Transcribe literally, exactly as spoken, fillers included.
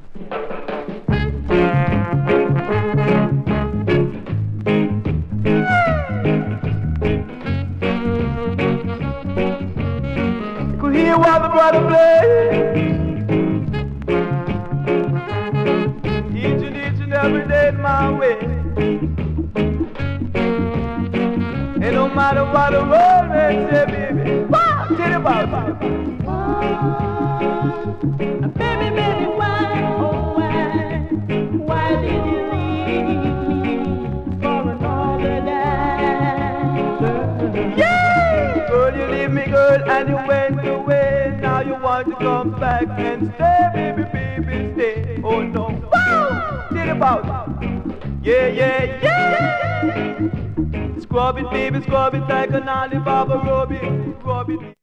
could hear while the brother play. Each and each and every day my way. And no matter what the world may say, baby, wow, tell about it. Baby, baby, why, oh why, why did you leave me for another day? Yeah! Girl, you leave me, girl, and you went away. Now you want to come back and stay, baby, baby, stay. Oh no, wow, tell about it. Yeah, yeah, yeah! Scrub it, baby, scrub it like an olive, Baba, rub it, rub it.